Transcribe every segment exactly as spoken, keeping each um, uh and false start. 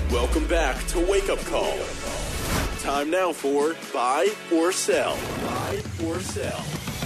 Welcome back to Wake Up Call. Time now for Buy or Sell. Buy or Sell.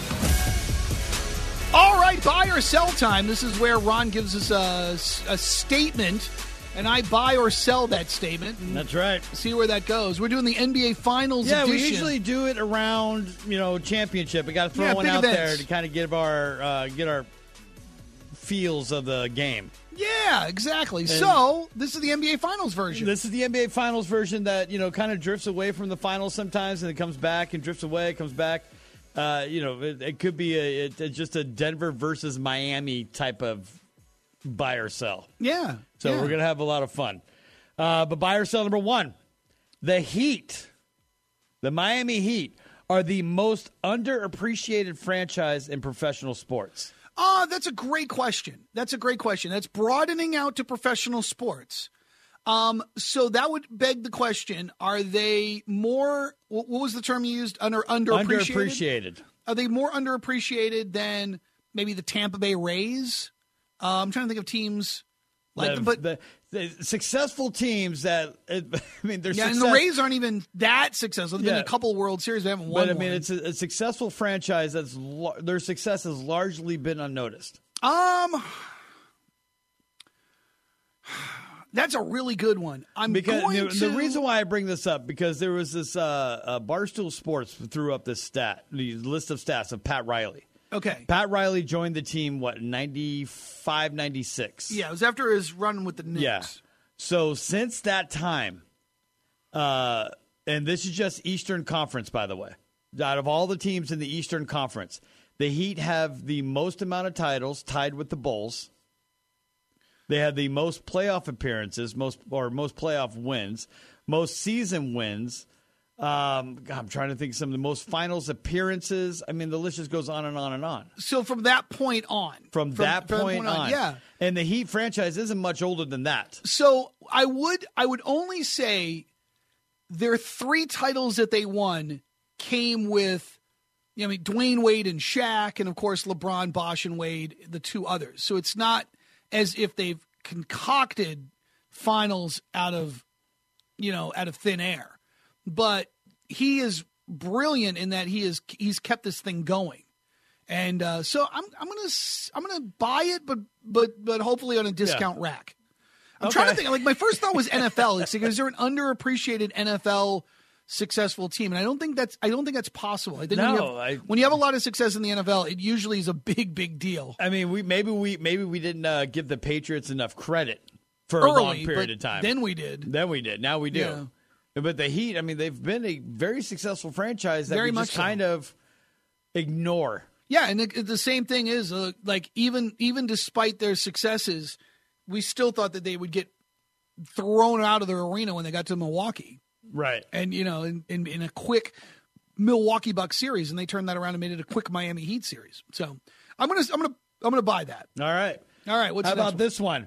All right, buy or sell time. This is where Ron gives us a, a statement, and I buy or sell that statement. That's right. See where that goes. We're doing the N B A Finals yeah, edition. we usually do it around, you know, championship. We got to throw Yeah, one big out events. there to kind of give our uh, get our feels of the game. Yeah, exactly. So this is the N B A Finals version. This is the N B A Finals version that, you know, kind of drifts away from the finals sometimes, and it comes back and drifts away, comes back. Uh, you know, it, it could be a, it, just a Denver versus Miami type of buy or sell. Yeah. So yeah. we're going to have a lot of fun. Uh, but buy or sell number one, the Heat, the Miami Heat, are the most underappreciated franchise in professional sports. Oh, that's a great question. That's a great question. That's broadening out to professional sports. Um, so that would beg the question, are they more, what was the term you used, Under underappreciated? Underappreciated. Are they more underappreciated than maybe the Tampa Bay Rays? Uh, I'm trying to think of teams like the, them, but the, the successful teams that, I mean, they're yeah, success- and the Rays aren't even that successful. They've Yeah. been in a couple World Series, they haven't won But, I mean, one. it's a, a successful franchise that's, their success has largely been unnoticed. Um... That's a really good one. I'm because going the, to... the reason why I bring this up, because there was this uh, uh, Barstool Sports threw up this stat, the list of stats of Pat Riley. Okay. Pat Riley joined the team, what, ninety-five, ninety-six? Yeah, it was after his run with the Knicks. Yeah. So since that time, uh, and this is just Eastern Conference, by the way, out of all the teams in the Eastern Conference, the Heat have the most amount of titles, tied with the Bulls. They had the most playoff appearances, most or most playoff wins, most season wins. Um, God, I'm trying to think of some of the most finals appearances. I mean, the list just goes on and on and on. So from that point on. From, from that from point, on, yeah. And the Heat franchise isn't much older than that. So I would I would only say their three titles that they won came with, you know, I mean, Dwayne Wade and Shaq, and of course LeBron, Bosh, and Wade, the two others. So it's not as if they've concocted finals out of, you know, out of thin air. But he is brilliant in that he is he's kept this thing going. And uh, so I'm I'm gonna I'm gonna buy it, but but but hopefully on a discount yeah. rack. I'm okay. trying to think. Like my first thought was N F L. It's like, is there an underappreciated N F L successful team? And I don't think that's I don't think that's possible. I think no, when, you have, I, when you have a lot of success in the N F L, it usually is a big big deal. I mean, we maybe we maybe we didn't uh, give the Patriots enough credit for Early, a long period of time. Then we did. Then we did. Now we do. Yeah. But the Heat, I mean, they've been a very successful franchise that very we much just so. kind of ignore. Yeah, and the, the same thing is uh, like even even despite their successes, we still thought that they would get thrown out of their arena when they got to Milwaukee. Right. And, you know, in, in, in a quick Milwaukee Bucks series, and they turned that around and made it a quick Miami Heat series. So I'm gonna I'm gonna I'm gonna buy that. All right. All right. What's How the about next this one?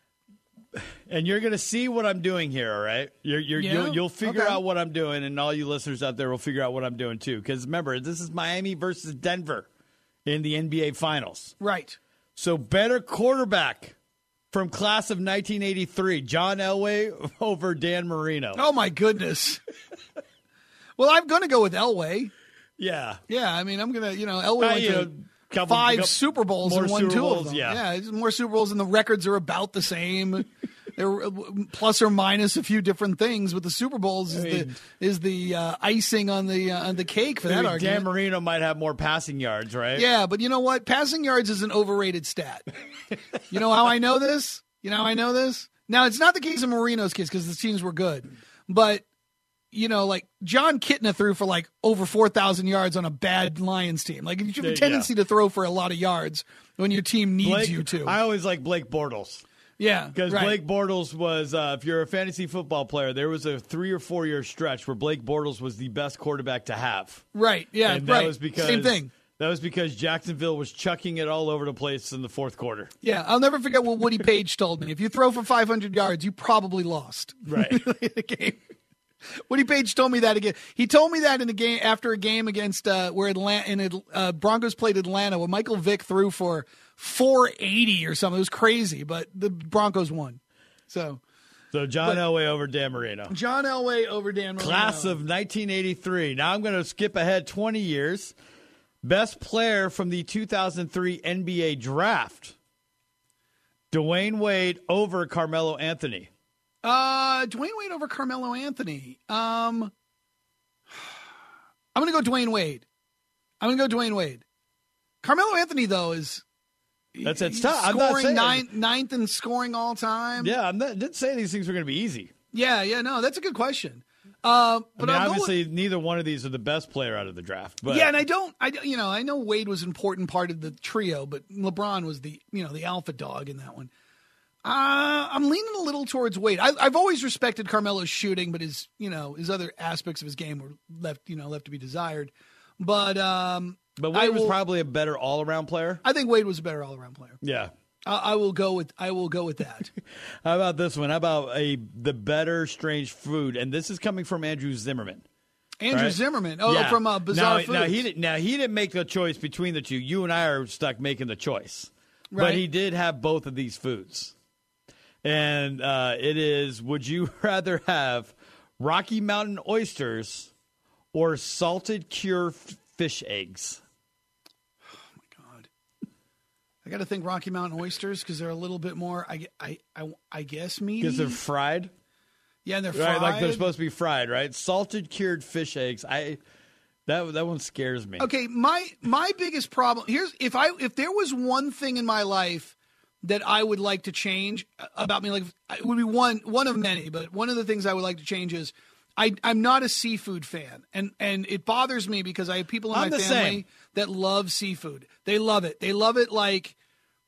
And you're gonna see what I'm doing here. All right. You're, you're, Yeah? you'll you'll figure Okay. out what I'm doing, and all you listeners out there will figure out what I'm doing too. Because remember, this is Miami versus Denver in the N B A Finals. Right. So better quarterback from class of nineteen eighty-three, John Elway over Dan Marino. Oh my goodness. Well, I'm gonna go with Elway. Yeah. Yeah. I mean, I'm gonna you know Elway Uh, went you to know, couple- five couple- Super Bowls more and won Super two Bowls, of them. yeah. yeah, it's more Super Bowls, and the records are about the same. They're plus or minus a few different things, but the Super Bowls is I mean, the is the uh, icing on the uh, on the cake for I that mean, argument. Dan Marino might have more passing yards, right? Yeah, but you know what? Passing yards is an overrated stat. You know how I know this? You know how I know this? Now, it's not the case of Marino's case because the teams were good. But, you know, like John Kitna threw for like over four thousand yards on a bad Lions team. Like, you have a tendency Yeah. to throw for a lot of yards when your team needs Blake, you to. I always like Blake Bortles. Yeah. Because right. Blake Bortles was, uh, if you're a fantasy football player, there was a three or four year stretch where Blake Bortles was the best quarterback to have. Right. Yeah. And that right. was because Same thing. That was because Jacksonville was chucking it all over the place in the fourth quarter. Yeah. I'll never forget what Woody Page told me. If you throw for five hundred yards, you probably lost. Right. in the game. Woody Page told me that again. He told me that in a game after a game against uh, where Atlanta, in uh, Broncos played Atlanta, when Michael Vick threw for four eighty or something. It was crazy, but the Broncos won. So, So So John But- Elway over Dan Marino. John Elway over Dan Marino. Class of nineteen eighty-three. Now I'm going to skip ahead twenty years. Best player from the two thousand three N B A draft. Dwayne Wade over Carmelo Anthony. Uh, Dwayne Wade over Carmelo Anthony. Um, I'm going to go Dwayne Wade. I'm going to go Dwayne Wade. Carmelo Anthony, though, is That's it's he's tough. I'm not scoring saying ninth, ninth in scoring all time. Yeah, I'm not, didn't say these things were going to be easy. yeah, yeah. No, that's a good question. Uh, but I mean, I'll go obviously, with- neither one of these are the best player out of the draft. But yeah, and I don't, I don't- you know, I know Wade was an important part of the trio, but LeBron was the, you know, the alpha dog in that one. Uh, I'm leaning a little towards Wade. I, I've always respected Carmelo's shooting, but his, you know, his other aspects of his game were left, you know, left to be desired. But, um, but I Wade was will- probably a better all around player. I think Wade was a better all-around player. Yeah. I, I will go with, I will go with that. How about this one? How about a the better strange food? And this is coming from Andrew Zimmerman. Andrew Right. Zimmerman. Oh, Yeah. from uh, Bizarre now, Foods. now he didn't. Now he didn't make the choice between the two. You and I are stuck making the choice. Right. But he did have both of these foods, and uh, it is: would you rather have Rocky Mountain oysters or salted cure f- fish eggs? God. I got to think Rocky Mountain oysters because they're a little bit more, I, I, I, I guess, meaty. Because they're fried, Yeah, and they're fried. right? Like they're supposed to be fried, right? Salted cured fish eggs. I that that one scares me. Okay, my my biggest problem here's if I if there was one thing in my life that I would like to change about me, like it would be one one of many, but one of the things I would like to change is I I'm not a seafood fan, and and it bothers me because I have people in I'm my the family same. that love seafood. They love it. They love it like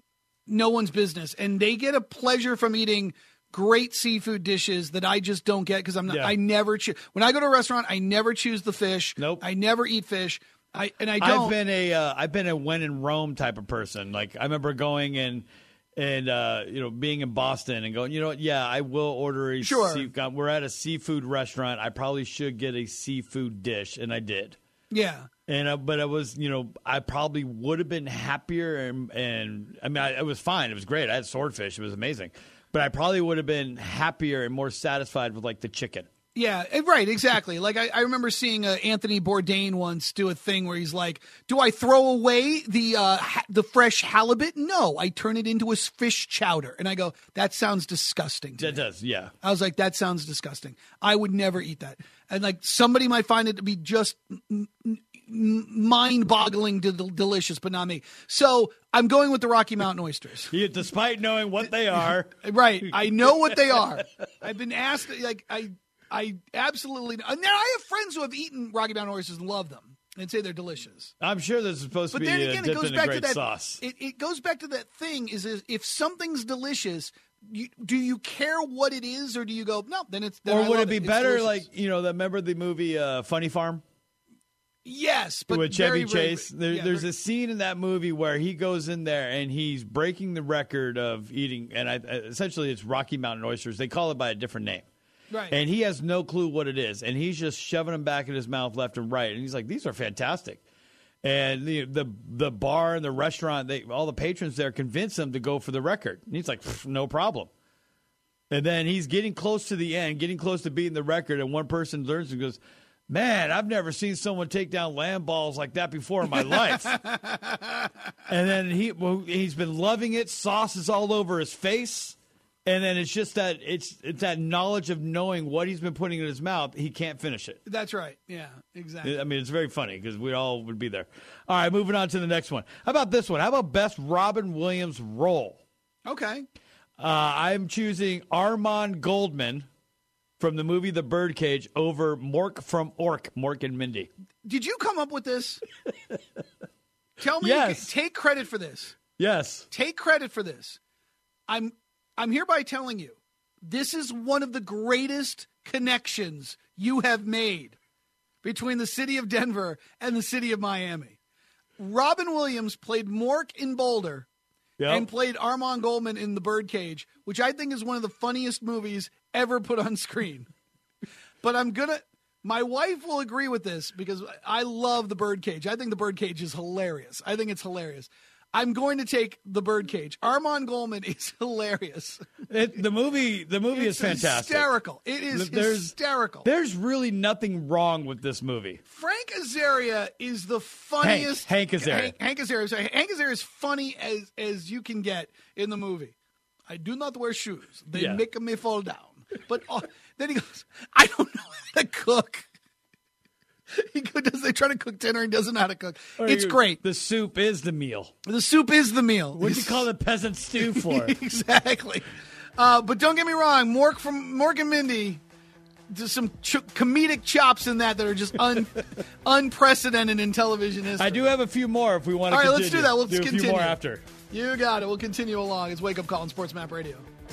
no one's business, and they get a pleasure from eating great seafood dishes that I just don't get because I'm not. Yeah. I never choose when I go to a restaurant. I never choose the fish. Nope. I never eat fish. I and I don't. I've been a uh, I've been a when in Rome type of person. Like I remember going and and uh, you know being in Boston and going, you know what? Yeah, I will order a. Sure. Sea, we're at a seafood restaurant. I probably should get a seafood dish, and I did. Yeah. And uh, but I was, you know, I probably would have been happier, and and I mean, I, it was fine. It was great. I had swordfish. It was amazing. But I probably would have been happier and more satisfied with like the chicken. Yeah, eh, right, exactly. Like I, I remember seeing uh, Anthony Bourdain once do a thing where he's like, "Do I throw away the uh, ha- the fresh halibut? No, I turn it into a s- fish chowder." And I go, "That sounds disgusting to That me." does, yeah. I was like, "That sounds disgusting. I would never eat that." And like somebody might find it to be just m- m- mind-boggling de- delicious, but not me. So I'm going with the Rocky Mountain oysters. Yeah, despite knowing what they are. Right. I know what they are. I've been asked, like, I I absolutely know. And now I have friends who have eaten Rocky Mountain oysters and love them and say they're delicious. I'm sure this is supposed But to be then uh, again, it dipped goes in a back to great that. sauce. It, it goes back to that thing is, is if something's delicious, you, do you care what it is or do you go, no, then it's then Or I would love it be It's better, delicious." like, you know, that remember the movie uh, Funny Farm? Yes, but with Chevy very, very- Chase. There, yeah, there's very- a scene in that movie where he goes in there and he's breaking the record of eating, and I, essentially it's Rocky Mountain oysters. They call it by a different name. right. And he has no clue what it is. And he's just shoving them back in his mouth left and right. And he's like, these are fantastic. And the the, the bar and the restaurant, they, all the patrons there convince him to go for the record. And he's like, no problem. And then he's getting close to the end, getting close to beating the record. And one person learns and goes, man, I've never seen someone take down lamb balls like that before in my life. And then he well, he's been loving it. Sauce is all over his face. And then it's just that it's it's that knowledge of knowing what he's been putting in his mouth. He can't finish it. That's right. Yeah, exactly. I mean, it's very funny because we all would be there. All right, moving on to the next one. How about this one? How about best Robin Williams role? Okay. Uh, I'm choosing Armand Goldman from the movie The Birdcage over Mork from Ork, Mork and Mindy. Did you come up with this? Tell me. Yes. Take credit for this. Yes. Take credit for this. I'm I'm hereby telling you, this is one of the greatest connections you have made between the city of Denver and the city of Miami. Robin Williams played Mork in Boulder Yep. and played Armand Goldman in The Birdcage, which I think is one of the funniest movies ever put on screen. But I'm going to – my wife will agree with this because I love The Birdcage. I think The Birdcage is hilarious. I think it's hilarious. I'm going to take The Birdcage. Armand Goldman is hilarious. It, the movie, the movie It's is fantastic. Hysterical. It is there's, hysterical. There's really nothing wrong with this movie. Frank Azaria is the funniest. Hank, Hank Azaria. Hank, Hank Azaria. Sorry, Hank Azaria is funny as as you can get in the movie. I do not wear shoes. They Yeah. make me fall down. But uh, then he goes, I don't know how to cook. He does. They try to cook dinner and doesn't know how to cook. Or It's you- great. The soup is the meal. The soup is the meal. What do you call the peasant stew for? Exactly. Uh, but don't get me wrong, Mork from Mork and Mindy, there's some ch- comedic chops in that that are just un- unprecedented in television history. I do have a few more if we want to All right, continue. let's do that. Let's do a continue. few more after. You got it. We'll continue along. It's Wake Up Call on Sports Map Radio.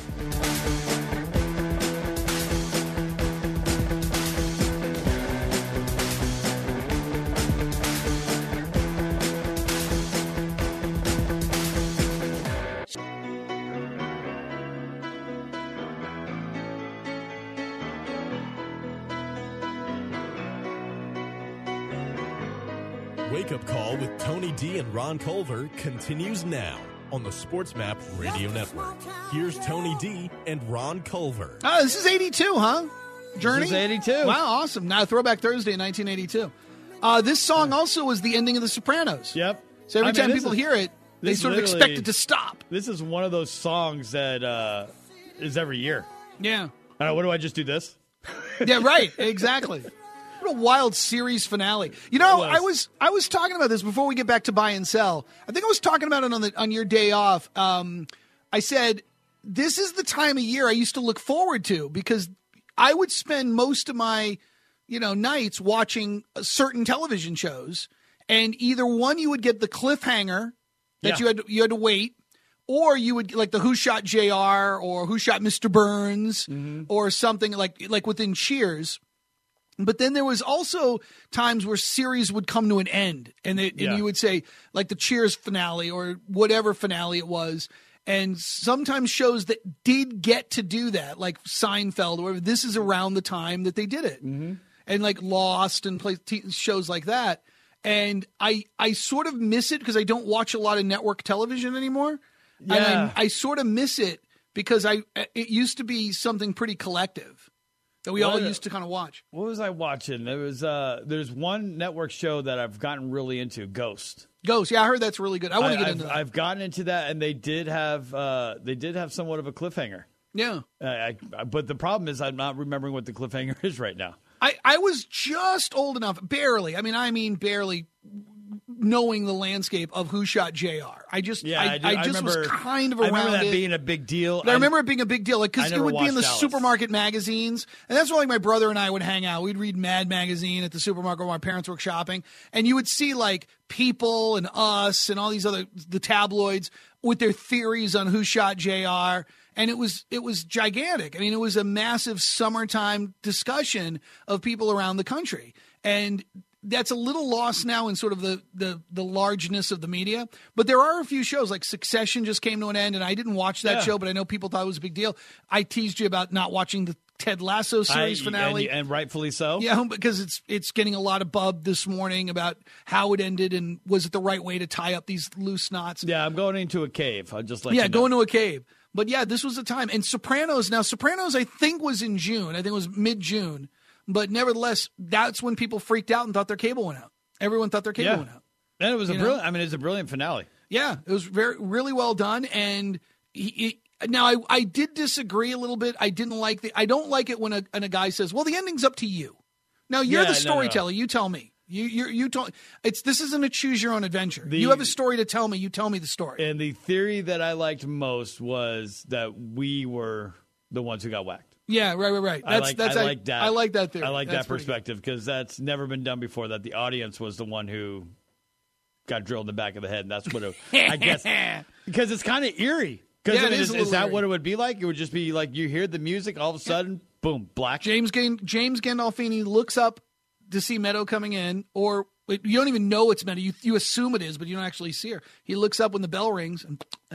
Wake Up Call with Tony D and Ron Culver continues now on the Sports Map Radio Network. Here's Tony D and Ron Culver. Oh, this is eighty-two, huh? Journey? This is eighty-two. Wow, awesome. Now, Throwback Thursday in nineteen eighty-two. Uh, this song also was the ending of The Sopranos. Yep. So every I mean, time this people is- hear it, they this sort of literally- expect it to stop. This is one of those songs that uh, is every year. Yeah. Uh, what do I just do this? Yeah, right. Exactly. What a wild series finale. You know, It was. I was I was talking about this before we get back to buy and sell. I think I was talking about it on the on your day off. Um, I said this is the time of year I used to look forward to because I would spend most of my, you know, nights watching certain television shows, and either one you would get the cliffhanger that Yeah. you had you had to wait, or you would like the Who Shot J R or Who Shot Mister Burns or something like like within Cheers. But then there was also times where series would come to an end, and, they, Yeah. and you would say like the Cheers finale or whatever finale it was. And sometimes shows that did get to do that, like Seinfeld, or whatever, this is around the time that they did it, mm-hmm. and like Lost and play, t- shows like that. And I I sort of miss it because I don't watch a lot of network television anymore. Yeah. And I, I sort of miss it because I it used to be something pretty collective that we all What- used to kind of watch. What was I watching? There was uh, there's one network show that I've gotten really into, Ghost. Ghost, yeah, I heard that's really good. I want to get I've, into that. I've gotten into that, and they did have uh, they did have somewhat of a cliffhanger. yeah. Uh, I, but the problem is, I'm not remembering what the cliffhanger is right now. I, I was just old enough, barely. I mean, I mean, barely knowing the landscape of Who Shot J R. I just, Yeah, I, I, do. I I just remember, was kind of I around remember that it. being a big deal. But I remember it being a big deal, like because I it never would be in the watched Dallas. supermarket magazines, and that's where like my brother and I would hang out. We'd read Mad Magazine at the supermarket where my parents were shopping, and you would see like People and Us and all these other the tabloids with their theories on Who Shot J R. And it was it was gigantic. I mean, it was a massive summertime discussion of people around the country, and that's a little lost now in sort of the, the the largeness of the media. But there are a few shows like Succession just came to an end, and I didn't watch that Yeah. show, but I know people thought it was a big deal. I teased you about not watching the Ted Lasso series I- finale. and, and rightfully so. Yeah, because it's it's getting a lot of bub this morning about how it ended and was it the right way to tie up these loose knots. Yeah, I'm going into a cave. I'll just let Yeah, you know. go into a cave. But yeah, this was the time. And Sopranos, now Sopranos I think was in June. I think it was mid-June. But nevertheless, that's when people freaked out and thought their cable went out. Everyone thought their cable Yeah. went out. And it was a You know? brilliant. I mean, it's a brilliant finale. Yeah, it was very really well done. And he, he, now I, I did disagree a little bit. I didn't like the. I don't like it when a, when a guy says, "Well, the ending's up to you." Now you're Yeah, the no, no. storyteller. You tell me. You you you told it's this isn't a choose your own adventure. The- you have a story to tell me. You tell me the story. And the theory that I liked most was that we were the ones who got whacked. Yeah, right, right, right. That's I like, that's I like that. I like that theory. I like That's that pretty good. perspective because that's never been done before. That the audience was the one who got drilled in the back of the head, and that's what it, I guess because it's kind of eerie. Because Yeah, it is is, a is little that eerie. what it would be like? It would just be like you hear the music, all of a sudden, boom, black. James Gan- James Gandolfini looks up to see Meadow coming in, or you don't even know it's Meadow. You you assume it is, but you don't actually see her. He looks up when the bell rings, and that's it.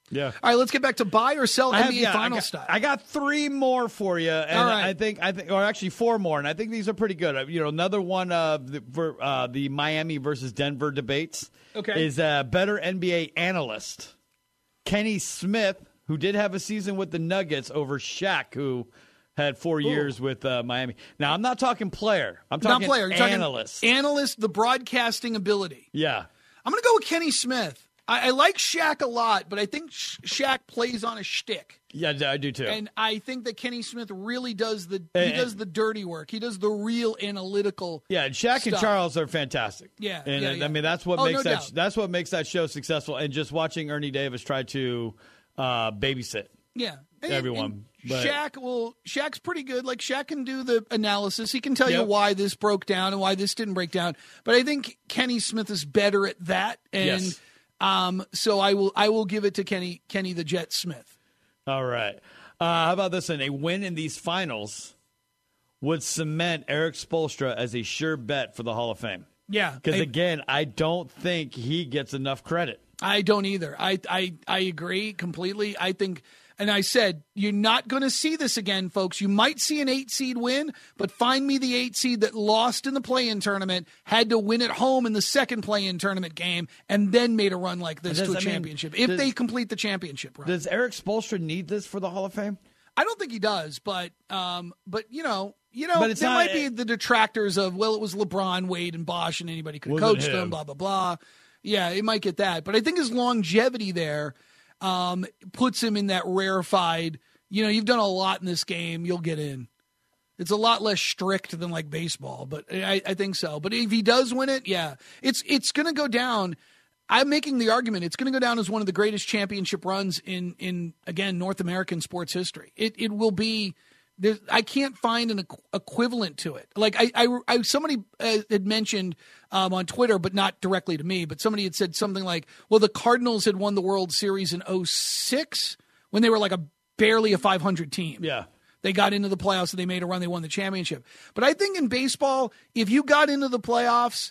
Yeah. All right, let's get back to buy or sell I have, N B A yeah, final I got, style. I got three more for you, and All right. I think I think, or actually four more, and I think these are pretty good. You know, another one uh, the, for uh, the Miami versus Denver debates. Okay. Is a better N B A analyst, Kenny Smith, who did have a season with the Nuggets over Shaq, who had four Ooh. years with uh, Miami. Now, I'm not talking player. I'm talking Not player. You're analyst. talking analyst, the broadcasting ability. Yeah. I'm going to go with Kenny Smith. I, I like Shaq a lot, but I think Sha- Shaq plays on a shtick. Yeah, I do too. And I think that Kenny Smith really does the And- he does the dirty work. He does the real analytical. Yeah, and Shaq and stuff. Charles are fantastic. Yeah, and yeah, uh, yeah. I mean that's what Oh, makes no that doubt. that's what makes that show successful. And just watching Ernie Davis try to uh, babysit Yeah, and, everyone. and but- Shaq will. Shaq's pretty good. Like Shaq can do the analysis. He can tell you Yep. why this broke down and why this didn't break down. But I think Kenny Smith is better at that. And Yes. um, so I will. I will give it to Kenny. Kenny the Jet Smith. All right. Uh, how about this one? A win in these finals would cement Eric Spoelstra as a sure bet for the Hall of Fame. Yeah, Because I- again, I don't think he gets enough credit. I don't either. I I I agree completely. I think, and I said, you're not going to see this again, folks. You might see an eight seed win, but find me the eight seed that lost in the play-in tournament, had to win at home in the second play-in tournament game, and then made a run like this Does- to a I mean, championship. if does- they complete the championship run, Does Eric Spoelstra need this for the Hall of Fame? I don't think he does. But um, but you know. You know, But it's there not- might be the detractors of, well, it was LeBron, Wade, and Bosh, and anybody could have Wasn't coached him. them, blah, blah, blah. Yeah, it might get that. But I think his longevity there um, puts him in that rarefied, you know, you've done a lot in this game, you'll get in. It's a lot less strict than like baseball, but I, I think so. But if he does win it, yeah, it's it's going to go down. I'm making the argument it's going to go down as one of the greatest championship runs in, in again, North American sports history. It it will be. There's, I can't find an equ- equivalent to it. Like I, I, I somebody uh, had mentioned um, on Twitter, but not directly to me. But somebody had said something like, "Well, the Cardinals had won the World Series in oh six when they were like a barely a five hundred team. Yeah. They got into the playoffs and they made a run. They won the championship. But I think in baseball, if you got into the playoffs,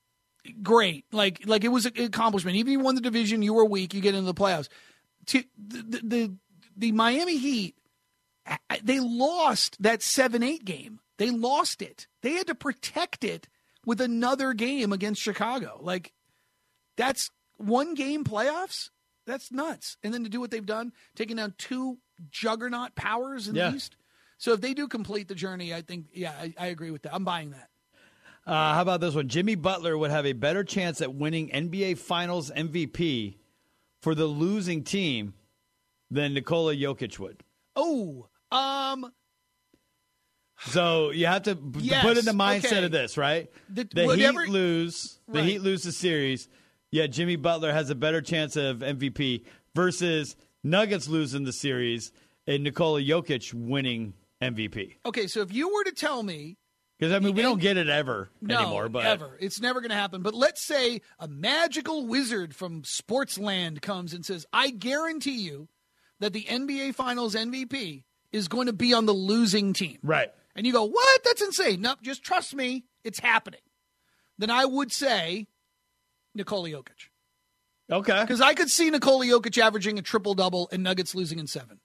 great. Like like it was an accomplishment. Even if you won the division, you were weak. You get into the playoffs. To, the, the the Miami Heat. They lost that seven eight game. They lost it. They had to protect it with another game against Chicago. Like, that's one game playoffs? That's nuts. And then to do what they've done, taking down two juggernaut powers in Yeah. the East. So if they do complete the journey, I think, yeah, I, I agree with that. I'm buying that. Uh, how about this one? Jimmy Butler would have a better chance at winning N B A Finals M V P for the losing team than Nikola Jokic would. Oh, um, So you have to b- Yes, put in the mindset okay. of this, right? The- The, whatever- Heat lose. The Right. Heat lose the series. Yet Jimmy Butler has a better chance of M V P versus Nuggets losing the series and Nikola Jokic winning M V P. okay, so if you were to tell me, Because I mean, we The don't get it ever no, anymore. But ever. It's never going to happen. But let's say a magical wizard from Sportsland comes and says, I guarantee you that the N B A Finals M V P is going to be on the losing team. right. And you go, what? That's insane. No, just trust me. It's happening. Then I would say Nikola Jokic. Okay. Because I could see Nikola Jokic averaging a triple-double and Nuggets losing in seven.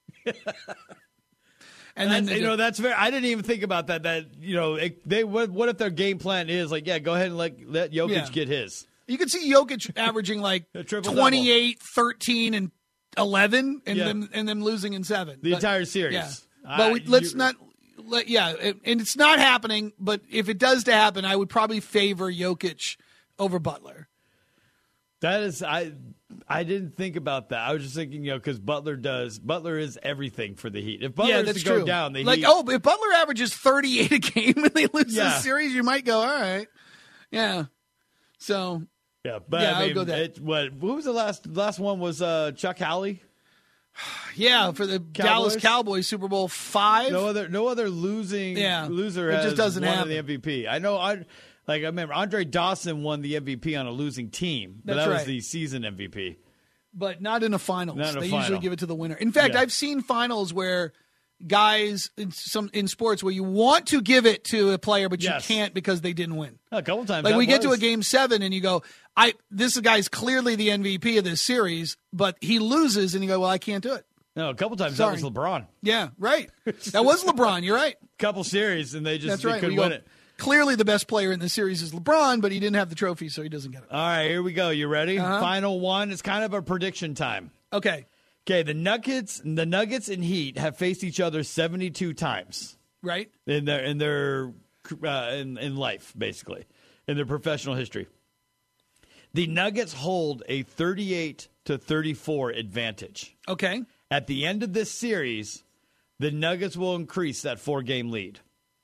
And then That's- you know that's very. I didn't even think about that. That you know it, they what, what if their game plan is like, yeah, go ahead and let let Jokic Yeah. get his. you could see Jokic averaging like A triple-double. twenty-eight, thirteen, and eleven, and Yeah. them and them losing in seven. The But- entire series. Yeah. Uh, But we, let's you- not. Let, yeah, it- and it's not happening. But if it does to happen, I would probably favor Jokic over Butler. That is, I I didn't think about that. I was just thinking, you know, because Butler does. Butler is everything for the Heat. If Butler yeah, is that's to go true. down, the like, Heat. oh, if Butler averages thirty-eight a game and they lose Yeah. this series, you might go, all right, yeah. So yeah, but yeah, I I would mean, go that. it, what who was the last last one? Was uh, Chuck Howley? yeah, for the Dallas Cowboys Super Bowl five. No other, no other losing Yeah, loser it has just doesn't won happen. the M V P. I know. I like. I remember Andre Dawson won the M V P on a losing team, but That's that was right. the season M V P. But not in a finals. Not in a they final. usually give it to the winner. In fact, Yeah. I've seen finals where guys in some in sports where you want to give it to a player, but Yes. you can't because they didn't win. A couple times. Like that we get to a was. game seven and you go, I this guy's clearly the M V P of this series, but he loses and you go, well, I can't do it. No, a couple times Sorry. that was LeBron. Yeah, right. That was LeBron. You're right. Couple series, and they just That's they right. couldn't We win go, it. Clearly, the best player in the series is LeBron, but he didn't have the trophy, so he doesn't get it. All right, here we go. You ready? Uh-huh. Final one. It's kind of a prediction time. Okay, Okay, the Nuggets, the Nuggets and Heat have faced each other seventy-two times right? in their in their uh, in in life, basically, in their professional history. The Nuggets hold a thirty-eight to thirty-four advantage. Okay. At the end of this series, the Nuggets will increase that four-game lead.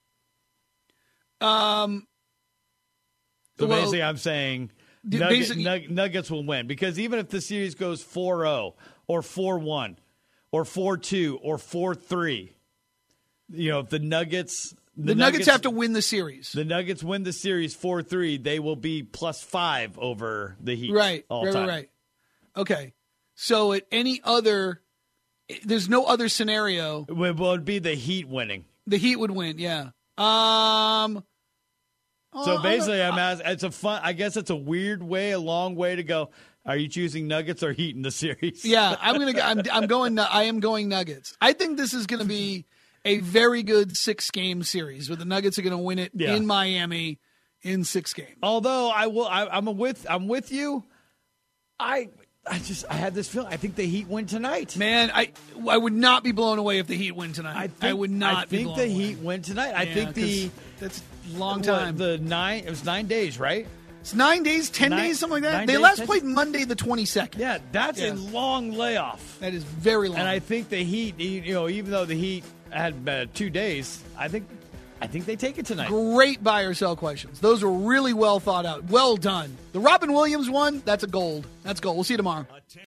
Um. So well, basically, I'm saying d- Nugget, basically- Nug- Nuggets will win because even if the series goes four oh or four one or four two or four three, you know, if the Nuggets the, Nuggets, have to win the series. the Nuggets win the series four three, they will be plus five over the Heat. Right. all Right. time. Right. Right. Okay. So at any other, there's no other scenario. It would, well, it'd be the Heat winning. The Heat would win. Yeah. Um. So uh, basically, I'm I'm gonna- asking, it's a fun. I guess it's a weird way, a long way to go. Are you choosing Nuggets or Heat in the series? Yeah, I'm gonna. go- I'm, I'm going. I am going Nuggets. I think this is going to be a very good six game series where the Nuggets are going to win it Yeah. in Miami in six games. Although I will, I, I'm with, I'm with you. I, I just, I had this feeling. I think the Heat win tonight. Man, I I would not be blown away if the Heat win tonight. I, I, think, would not. I be think blown the away. Heat win tonight. I Yeah, think the 'cause that's a long what, time. the nine. It was nine days, right? it's nine days, ten Nine- days, something like that. nine They days, last ten- played Monday the twenty-second. Yeah, that's Yeah. a long layoff. That is very long. And I think the Heat, you know, even though the Heat had uh, two days, I think, I think they take it tonight. Great buy or sell questions. Those were really well thought out. Well done. The Robin Williams one, that's a gold. That's gold. We'll see you tomorrow.